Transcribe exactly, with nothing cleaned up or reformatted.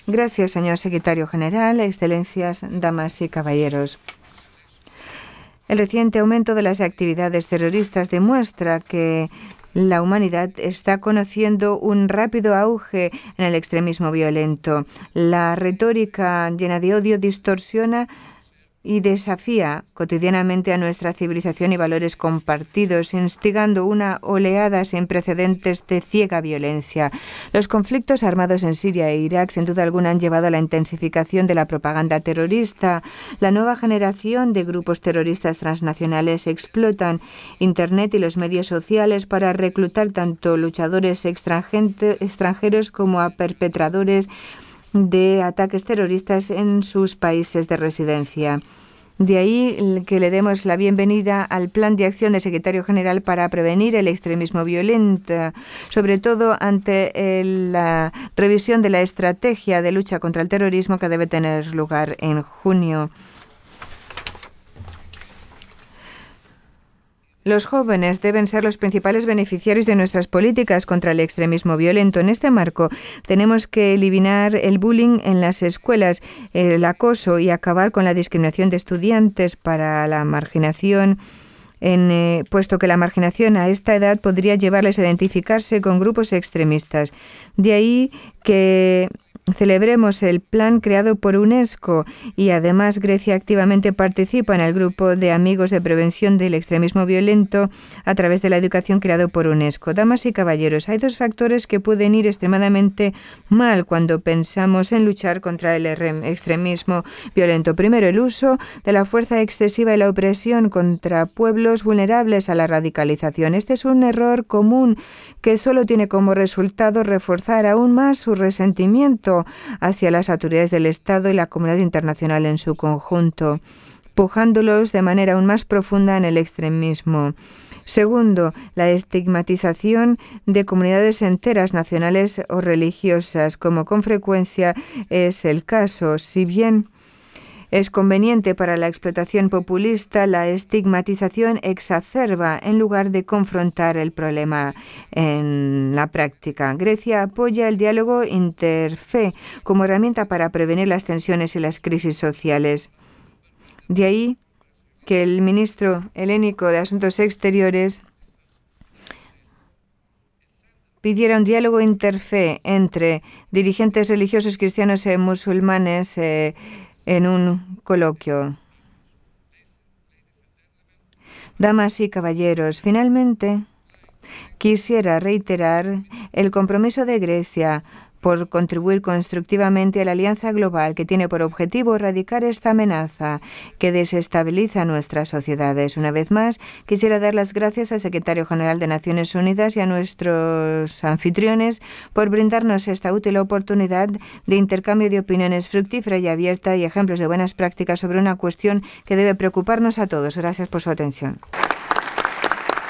Gracias, señor secretario general, excelencias, damas y caballeros. El reciente aumento de las actividades terroristas demuestra que la humanidad está conociendo un rápido auge en el extremismo violento. La retórica llena de odio distorsiona y desafía cotidianamente a nuestra civilización y valores compartidos, instigando una oleada sin precedentes de ciega violencia. Los conflictos armados en Siria e Irak sin duda alguna han llevado a la intensificación de la propaganda terrorista. La nueva generación de grupos terroristas transnacionales explotan Internet y los medios sociales para reclutar tanto luchadores extranjeros como a perpetradores de ataques terroristas en sus países de residencia. De ahí que le demos la bienvenida al Plan de Acción del Secretario General para prevenir el extremismo violento, sobre todo ante el, la revisión de la estrategia de lucha contra el terrorismo que debe tener lugar en junio. Los jóvenes deben ser los principales beneficiarios de nuestras políticas contra el extremismo violento. En este marco, tenemos que eliminar el bullying en las escuelas, el acoso y acabar con la discriminación de estudiantes para la marginación, en, eh, puesto que la marginación a esta edad podría llevarles a identificarse con grupos extremistas. De ahí que celebremos el plan creado por UNESCO y además Grecia activamente participa en el grupo de amigos de prevención del extremismo violento a través de la educación creado por UNESCO. Damas y caballeros, hay dos factores que pueden ir extremadamente mal cuando pensamos en luchar contra el extremismo violento. Primero, el uso de la fuerza excesiva y la opresión contra pueblos vulnerables a la radicalización. Este es un error común que solo tiene como resultado reforzar aún más su resentimiento hacia las autoridades del Estado y la comunidad internacional en su conjunto, pujándolos de manera aún más profunda en el extremismo. Segundo, la estigmatización de comunidades enteras, nacionales o religiosas, como con frecuencia es el caso. Si bien es conveniente para la explotación populista, la estigmatización exacerba en lugar de confrontar el problema en la práctica. Grecia apoya el diálogo interfe como herramienta para prevenir las tensiones y las crisis sociales. De ahí que el ministro helénico de Asuntos Exteriores pidiera un diálogo interfe entre dirigentes religiosos cristianos y musulmanes eh, en un coloquio. Damas y caballeros, finalmente quisiera reiterar el compromiso de Grecia por contribuir constructivamente a la alianza global que tiene por objetivo erradicar esta amenaza que desestabiliza nuestras sociedades. Una vez más, quisiera dar las gracias al secretario general de Naciones Unidas y a nuestros anfitriones por brindarnos esta útil oportunidad de intercambio de opiniones fructífera y abierta y ejemplos de buenas prácticas sobre una cuestión que debe preocuparnos a todos. Gracias por su atención.